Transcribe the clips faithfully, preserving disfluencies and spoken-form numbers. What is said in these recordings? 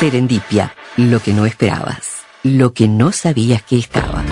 Serendipia, lo que no esperabas, lo que no sabías que estaba.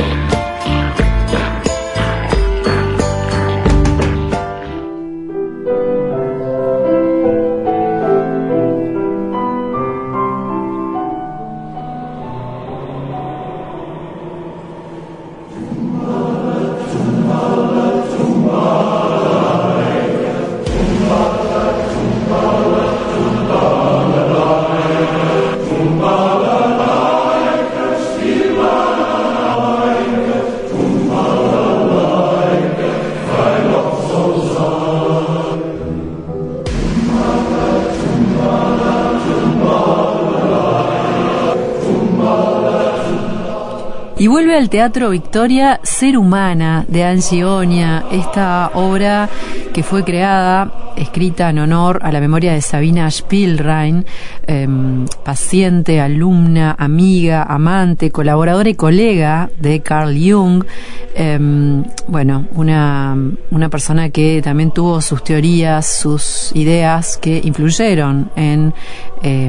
Y vuelve al Teatro Victoria Ser Humana, de Angie Oña, esta obra que fue creada, escrita en honor a la memoria de Sabina Spielrein, eh, paciente, alumna, amiga, amante, colaboradora y colega de Carl Jung. Eh, bueno, una, una persona que también tuvo sus teorías, sus ideas que influyeron en... Eh,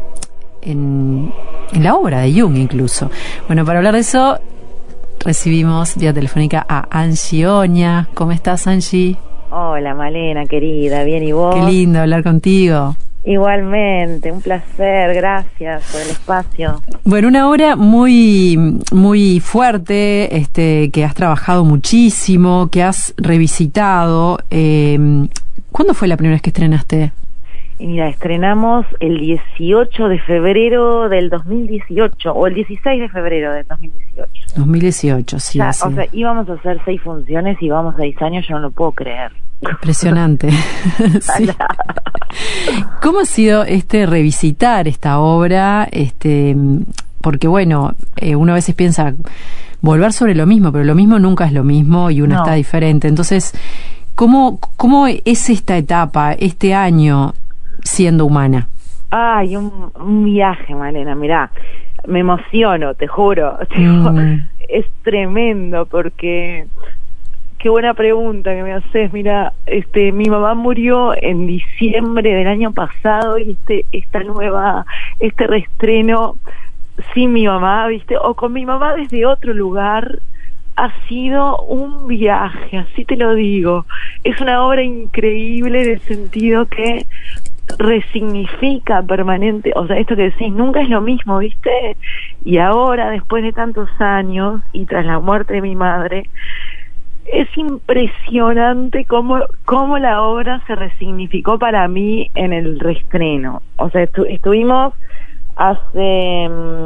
En, en la obra de Jung incluso. Bueno, para hablar de eso recibimos vía telefónica a Angie Oña. ¿Cómo estás, Angie? Hola, Malena, querida, bien, ¿y vos? Qué lindo hablar contigo. Igualmente, un placer, gracias por el espacio. Bueno, una obra muy muy fuerte, este, que has trabajado muchísimo, que has revisitado. Eh, ¿Cuándo fue la primera vez que estrenaste? Y mira, estrenamos el dieciocho de febrero del dos mil dieciocho, o el dieciséis de febrero del dos mil dieciocho. dos mil dieciocho, sí. Ya, sí. O sea, íbamos a hacer seis funciones y vamos seis años, yo no lo puedo creer. Impresionante. Sí. ¿Cómo ha sido este revisitar esta obra? Este, porque bueno, eh, uno a veces piensa volver sobre lo mismo, pero lo mismo nunca es lo mismo y uno No. está diferente. Entonces, ¿cómo, cómo es esta etapa, este año siendo humana? Ay, un, un viaje, Malena, mirá, me emociono, te juro. Mm. Es tremendo porque... Qué buena pregunta que me haces. Mira, este, mi mamá murió en diciembre del año pasado y este, esta nueva, este reestreno sin mi mamá, viste, o con mi mamá desde otro lugar, ha sido un viaje, así te lo digo. Es una obra increíble en el sentido que resignifica permanente, o sea, esto que decís, nunca es lo mismo, viste, y ahora, después de tantos años y tras la muerte de mi madre, es impresionante cómo, cómo la obra se resignificó para mí en el reestreno. O sea, estu estuvimos hace...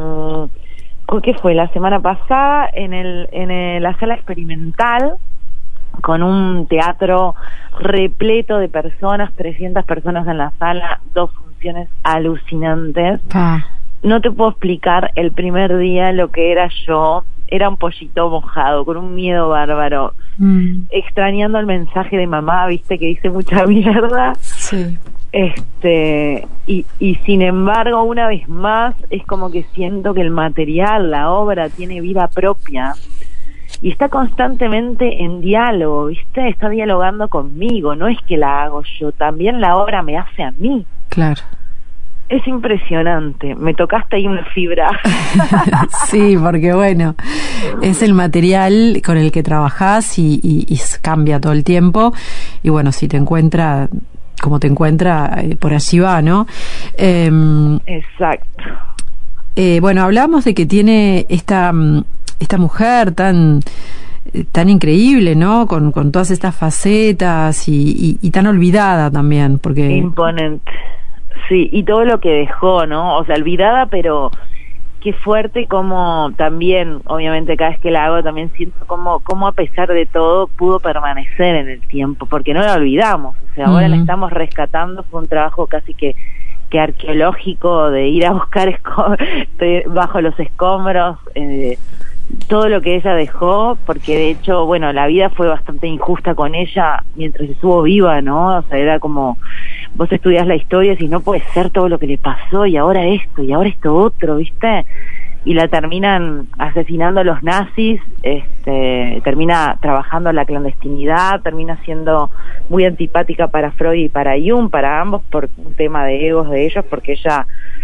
Um, ¿qué fue? La semana pasada en, el, en el, la sala experimental, con un teatro repleto de personas, trescientas personas en la sala, dos funciones alucinantes. Ah. No te puedo explicar el primer día lo que era yo. Era un pollito mojado, con un miedo bárbaro, mm. extrañando el mensaje de mamá, viste, que dice mucha mierda. Sí. Este, y, y sin embargo, una vez más, es como que siento que el material, la obra, tiene vida propia y está constantemente en diálogo, viste, está dialogando conmigo, no es que la hago yo, también la obra me hace a mí. Claro. Es impresionante, me tocaste ahí una fibra. Sí, porque bueno, es el material con el que trabajás y, y, y cambia todo el tiempo, y bueno, si te encuentra como te encuentra, eh, por allí va, ¿no? Eh, Exacto. Eh, bueno, hablamos de que tiene esta, esta mujer tan... tan increíble, ¿no? Con, con todas estas facetas y, y, y tan olvidada también, porque... Imponente. Sí, y todo lo que dejó, ¿no? O sea, olvidada, pero qué fuerte como también, obviamente cada vez que la hago también siento como, como a pesar de todo pudo permanecer en el tiempo, porque no la olvidamos, o sea, ahora uh-huh. la estamos rescatando, fue un trabajo casi que, que arqueológico de ir a buscar esco- bajo los escombros, eh, todo lo que ella dejó, porque de hecho, bueno, la vida fue bastante injusta con ella mientras estuvo viva, ¿no? O sea, era como... Vos estudiás la historia y decís, no puede ser todo lo que le pasó, y ahora esto, y ahora esto otro, ¿viste? Y la terminan asesinando a los nazis, este, termina trabajando en la clandestinidad, termina siendo muy antipática para Freud y para Jung, para ambos, por un tema de egos de ellos, porque ella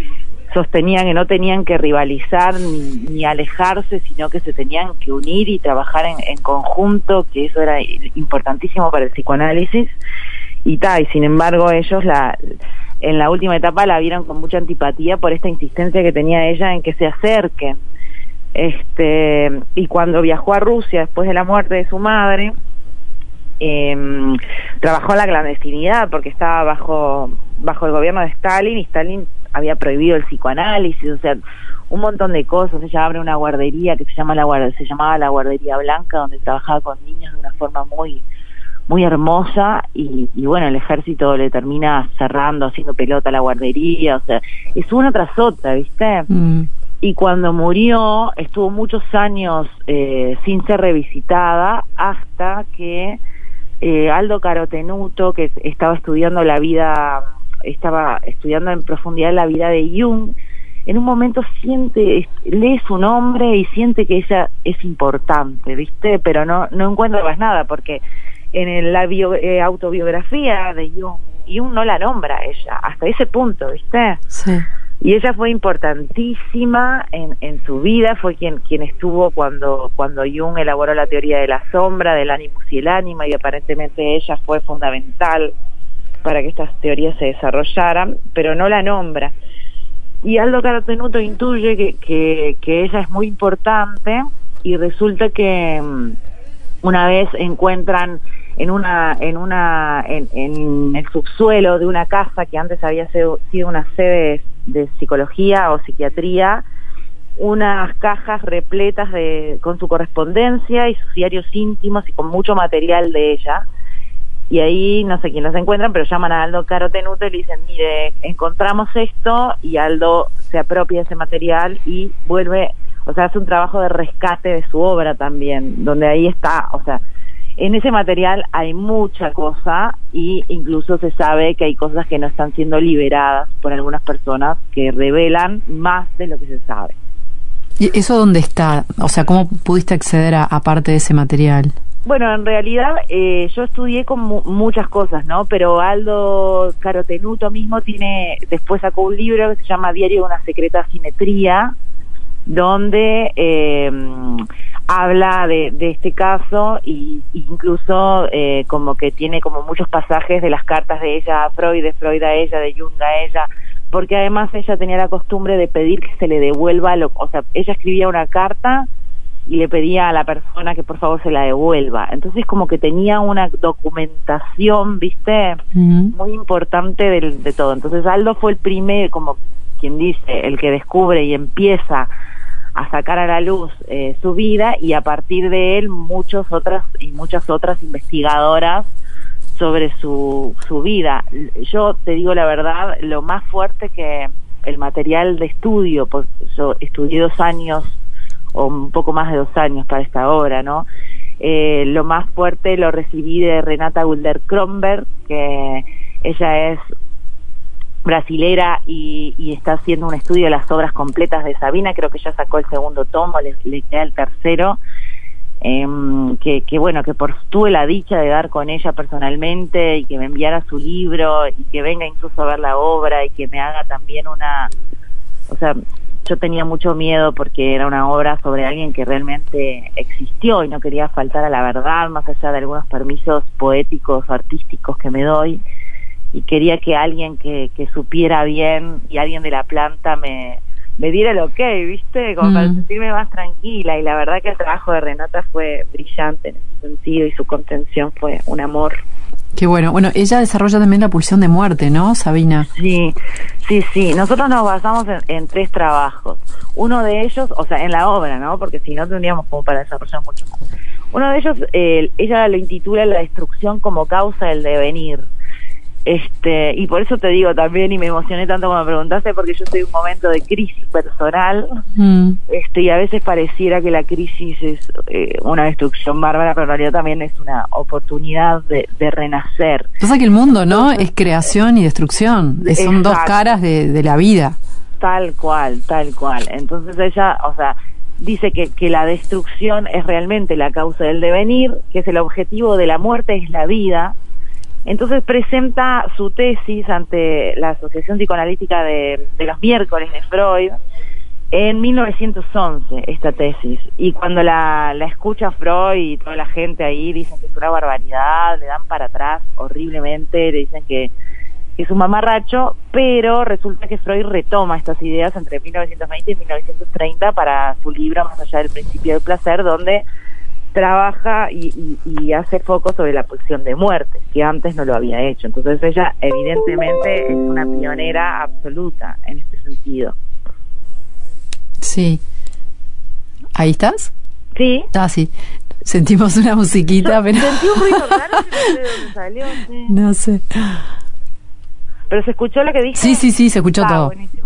sostenía que no tenían que rivalizar ni, ni alejarse, sino que se tenían que unir y trabajar en, en conjunto, que eso era importantísimo para el psicoanálisis, y tal, y sin embargo ellos la en la última etapa la vieron con mucha antipatía por esta insistencia que tenía ella en que se acerquen. Este, y cuando viajó a Rusia después de la muerte de su madre, eh, trabajó en la clandestinidad porque estaba bajo bajo el gobierno de Stalin, y Stalin había prohibido el psicoanálisis, o sea, un montón de cosas. Ella abre una guardería que se llama la guardería, se llamaba la Guardería Blanca, donde trabajaba con niños de una forma muy muy hermosa, y, y bueno, el ejército le termina cerrando, haciendo pelota a la guardería, o sea, es una tras otra, ¿viste? Mm. Y cuando murió, estuvo muchos años eh, sin ser revisitada, hasta que eh, Aldo Carotenuto, que estaba estudiando la vida, estaba estudiando en profundidad la vida de Jung, en un momento siente, lee su nombre y siente que ella es importante, ¿viste? Pero no, no encuentra más nada, porque en la bio, eh, autobiografía de Jung, Jung no la nombra a ella, hasta ese punto, ¿viste? Sí. Y ella fue importantísima en, en su vida, fue quien quien estuvo cuando cuando Jung elaboró la teoría de la sombra, del animus y el ánima, y aparentemente ella fue fundamental para que estas teorías se desarrollaran, pero no la nombra. Y Aldo Carotenuto intuye que, que, que ella es muy importante, y resulta que una vez encuentran en una en una en, en el subsuelo de una casa que antes había sido, sido una sede de, de psicología o psiquiatría, unas cajas repletas de con su correspondencia y sus diarios íntimos y con mucho material de ella. Y ahí no sé quién los encuentran, pero llaman a Aldo Carotenuto y le dicen, mire, encontramos esto, y Aldo se apropia de ese material y vuelve, o sea, hace un trabajo de rescate de su obra también, donde ahí está, o sea, en ese material hay mucha cosa, y incluso se sabe que hay cosas que no están siendo liberadas por algunas personas que revelan más de lo que se sabe. ¿Y eso dónde está? O sea, ¿cómo pudiste acceder a, a parte de ese material? Bueno, en realidad eh, yo estudié con mu muchas cosas, ¿no? Pero Aldo Carotenuto mismo tiene, después sacó un libro que se llama Diario de una secreta simetría, donde eh, habla de, de este caso, y incluso eh, como que tiene como muchos pasajes de las cartas de ella a Freud, de Freud a ella, de Jung a ella, porque además ella tenía la costumbre de pedir que se le devuelva, lo, o sea, ella escribía una carta y le pedía a la persona que por favor se la devuelva. Entonces como que tenía una documentación, ¿viste? Uh-huh. Muy importante de, de todo. Entonces Aldo fue el primer, como quien dice, el que descubre y empieza a sacar a la luz eh, su vida, y a partir de él muchas otras y muchas otras investigadoras sobre su, su vida. Yo te digo la verdad, lo más fuerte que el material de estudio, pues yo estudié dos años o un poco más de dos años para esta obra, ¿no? Eh, lo más fuerte lo recibí de Renata Gulder-Kronberg, que ella es brasilera y, y está haciendo un estudio de las obras completas de Sabina. Creo que ya sacó el segundo tomo, le, le queda el tercero, eh, que, que bueno, que por tuve la dicha de dar con ella personalmente, y que me enviara su libro, y que venga incluso a ver la obra, y que me haga también una, o sea, yo tenía mucho miedo porque era una obra sobre alguien que realmente existió y no quería faltar a la verdad, más allá de algunos permisos poéticos o artísticos que me doy, y quería que alguien que, que supiera bien, y alguien de la planta me, me diera el ok, ¿viste? Como mm. para sentirme más tranquila. Y la verdad que el trabajo de Renata fue brillante en ese sentido, y su contención fue un amor. Qué bueno. Bueno, ella desarrolla también la pulsión de muerte, ¿no, Sabina? Sí, sí, sí. Nosotros nos basamos en, en tres trabajos. Uno de ellos, o sea, en la obra, ¿no? Porque si no tendríamos como para desarrollar mucho más. Uno de ellos, eh, ella lo intitula La destrucción como causa del devenir. Este, y por eso te digo también, y me emocioné tanto cuando me preguntaste, porque yo estoy en un momento de crisis personal, mm. este, y a veces pareciera que la crisis es eh, una destrucción bárbara, pero en realidad también es una oportunidad de, de renacer. Pasa que el mundo, ¿no? Entonces, es creación y destrucción, son exacto. dos caras de, de la vida. Tal cual, tal cual. Entonces ella, o sea, dice que, que la destrucción es realmente la causa del devenir, que es el objetivo de la muerte, es la vida, Entonces presenta su tesis ante la Asociación Psicoanalítica de, de los Miércoles de Freud en mil novecientos once, esta tesis. Y cuando la, la escucha Freud y toda la gente ahí dicen que es una barbaridad, le dan para atrás horriblemente, le dicen que, que es un mamarracho, pero resulta que Freud retoma estas ideas entre mil novecientos veinte y mil novecientos treinta para su libro Más allá del principio del placer, donde trabaja y, y, y hace foco sobre la pulsión de muerte, que antes no lo había hecho. Entonces ella evidentemente es una pionera absoluta en este sentido. Sí. ¿Ahí estás? Sí. Ah, sí. Sentimos una musiquita, Yo pero... Sentí un ruido raro, no sé de dónde salió. Sí. No sé. ¿Pero se escuchó lo que dije? Sí, sí, sí, se escuchó ah, todo. Buenísimo.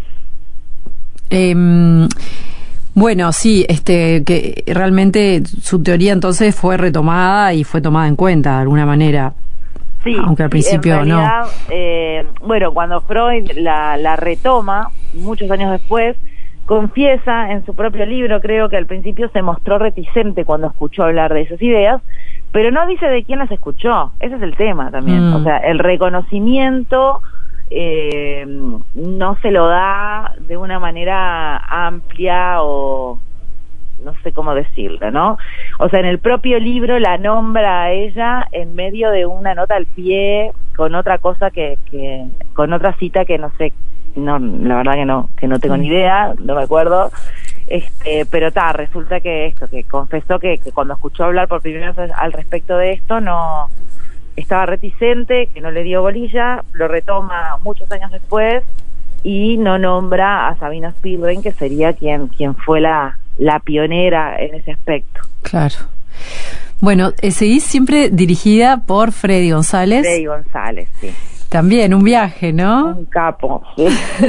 Eh, bueno, sí, este, que realmente su teoría entonces fue retomada y fue tomada en cuenta de alguna manera. Sí, aunque al principio en realidad, no. Eh, bueno, cuando Freud la, la retoma, muchos años después, confiesa en su propio libro, creo que al principio se mostró reticente cuando escuchó hablar de esas ideas, pero no dice de quién las escuchó. Ese es el tema también. Mm. O sea, el reconocimiento eh, no se lo da de una manera amplia o no sé cómo decirlo, ¿no? O sea, en el propio libro la nombra a ella en medio de una nota al pie con otra cosa que, que con otra cita que no sé, no, la verdad que no, que no tengo ni idea, no me acuerdo, este, pero ta, resulta que esto, que confesó que, que cuando escuchó hablar por primera vez al respecto de esto, no, estaba reticente, que no le dio bolilla, lo retoma muchos años después y no nombra a Sabina Spielrein, que sería quien, quien fue la la pionera en ese aspecto. Claro. Bueno, eh, seguís siempre dirigida por Freddy González. Freddy González, sí. También un viaje, ¿no? Un capo, sí.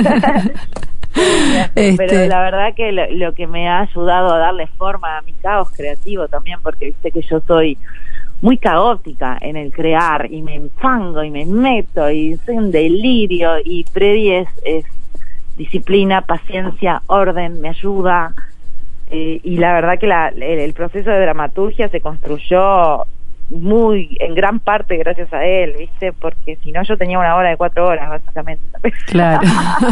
este... Pero la verdad que lo, lo que me ha ayudado a darle forma a mi caos creativo también, porque viste que yo soy muy caótica en el crear y me enfango y me meto y soy un delirio, y Freddy es, es disciplina, paciencia, orden, me ayuda. Eh, y la verdad que la, el, el proceso de dramaturgia se construyó muy, en gran parte gracias a él, ¿viste? Porque si no yo tenía una hora de cuatro horas, básicamente. Claro.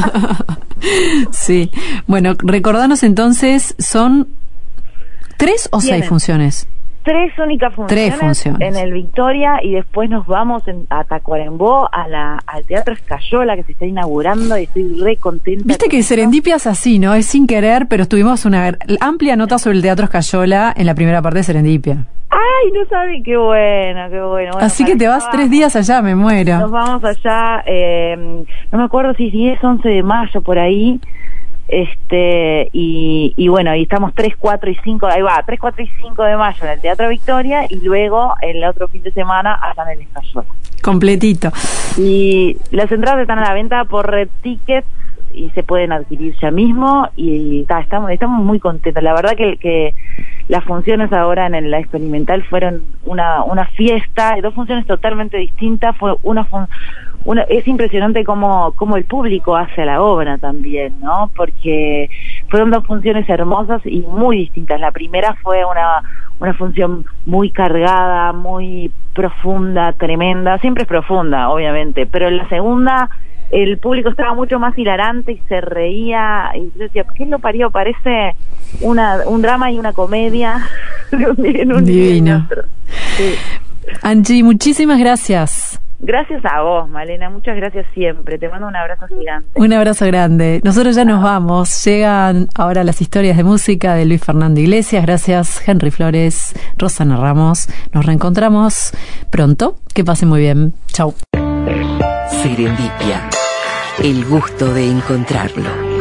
Sí. Bueno, recordanos entonces, ¿son tres o ¿Tienen? seis funciones? Tres únicas funciones, Tres funciones en el Victoria, y después nos vamos en, a Tacuarembó, a la, al Teatro Escayola, que se está inaugurando, y estoy re contenta. Viste que Serendipia es así, ¿no? Es sin querer, pero tuvimos una amplia nota sobre el Teatro Escayola en la primera parte de Serendipia. Ay, no saben, qué bueno, qué bueno. bueno así que te vas tres días allá, me muero. Nos vamos allá, eh, no me acuerdo si es diez, once de mayo, por ahí. Este y, y bueno, y estamos tres, cuatro y cinco, ahí va, tres, cuatro y cinco de mayo en el Teatro Victoria, y luego el otro fin de semana allá en el Escayola. Completito. Y las entradas están a la venta por Red Tickets y se pueden adquirir ya mismo, y, y ta, estamos estamos muy contentos. La verdad que, que las funciones ahora en la experimental fueron una una fiesta, dos funciones totalmente distintas. Fue una fun Una, es impresionante cómo, cómo el público hace la obra también, ¿no? Porque fueron dos funciones hermosas y muy distintas. La primera fue una, una función muy cargada, muy profunda, tremenda. Siempre es profunda, obviamente, pero en la segunda el público estaba mucho más hilarante y se reía. Y yo decía, ¿qué lo parió? Parece una, un drama y una comedia. en un Divino. Sí. Angie, muchísimas gracias. Gracias a vos, Malena, muchas gracias siempre. Te mando un abrazo gigante. Un abrazo grande. Nosotros ya nos vamos. Llegan ahora las historias de música de Luis Fernando Iglesias. Gracias, Henry Flores, Rosana Ramos. Nos reencontramos pronto. Que pasen muy bien. Chau. Serendipia. El gusto de encontrarlo.